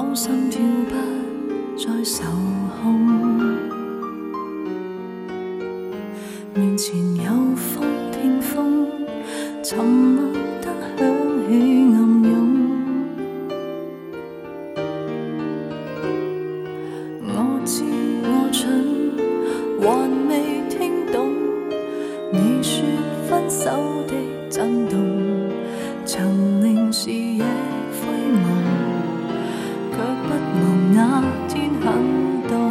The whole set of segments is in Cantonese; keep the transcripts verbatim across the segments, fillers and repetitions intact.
我心跳不再受控，面前有风听风，沉默得响起暗涌。我知我蠢，还未听懂你说分手的震动，曾令視野灰蒙，卻不忘那天很凍。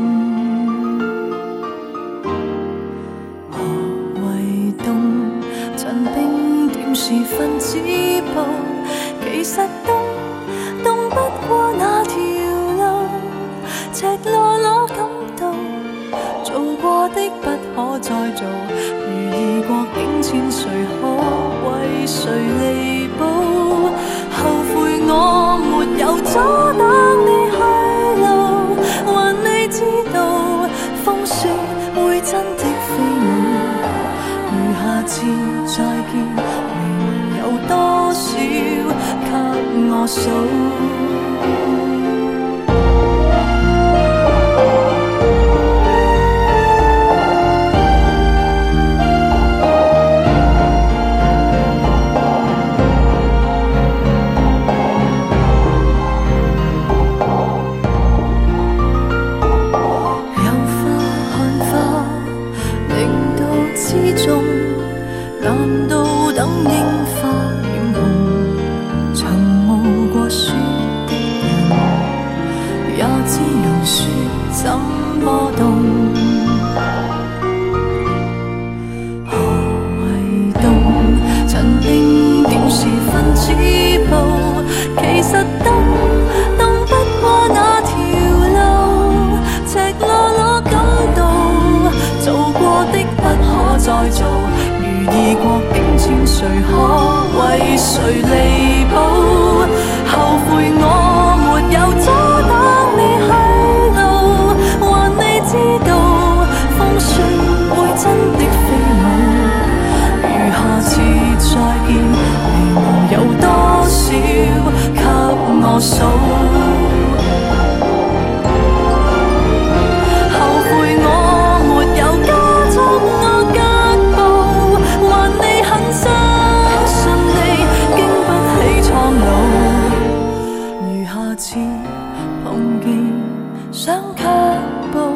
何謂凍？曾冰點時分止步，其實凍凍不過那條路，赤裸裸感到做過的不可再做，如異國境遷，誰可為誰彌補？後悔我沒有阻擋你去路，還未知道風雪會真的飛舞。如下次再見，微夢有多少給我數？難道等櫻花染紅？曾冒過雪的人，也知道雪怎麼凍。何謂凍？曾冰點時分止步，其實凍凍不過那條路，赤裸裸感到做過的不可再做。異國境遷，誰可為誰彌補？後悔我沒有阻擋你去路，還未知道風雪會真的飛舞。如下次再見，微夢有多少給我數？碰見想卻步。